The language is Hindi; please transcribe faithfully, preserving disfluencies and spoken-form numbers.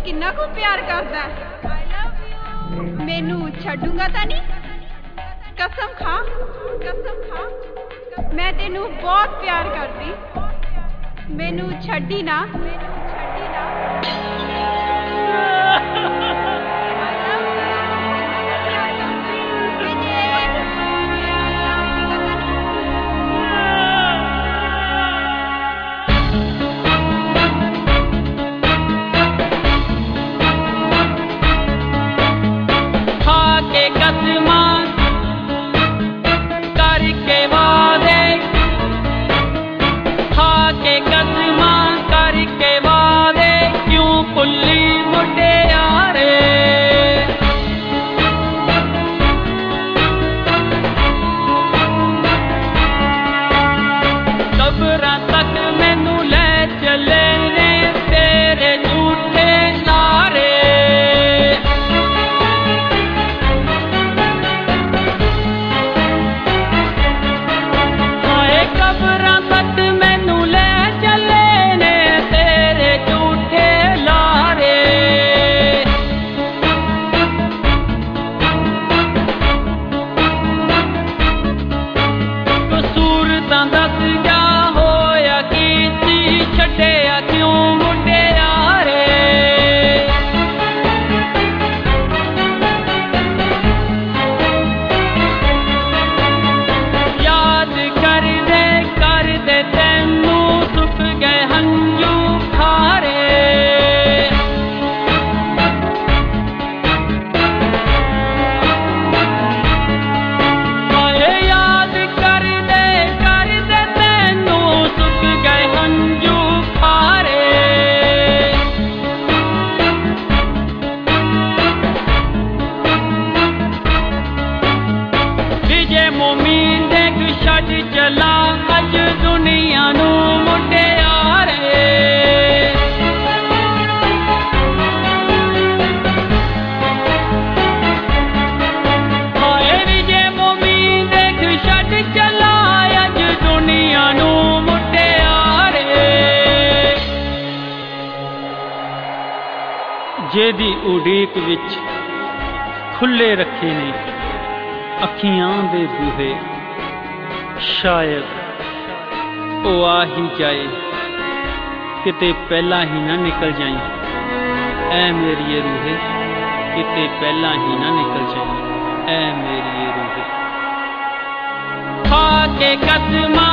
किन्ना को प्यार करदा है। मैनू छड्डूंगा तां नहीं, कसम खा कसम खा, मैं तेनू बहुत प्यार करदी, मैनू छड्डी ना मैनू छड्डी ना। जेदी उड़ीक विच खुले रखे ने अखियां दे बूहे, शायद ओ आ ही जाए, किते पहला ही ना निकल जाए। ऐ मेरी रूहे, किते पहला ही ना निकल जाए। ऐ मेरी रूहे, खा के कसम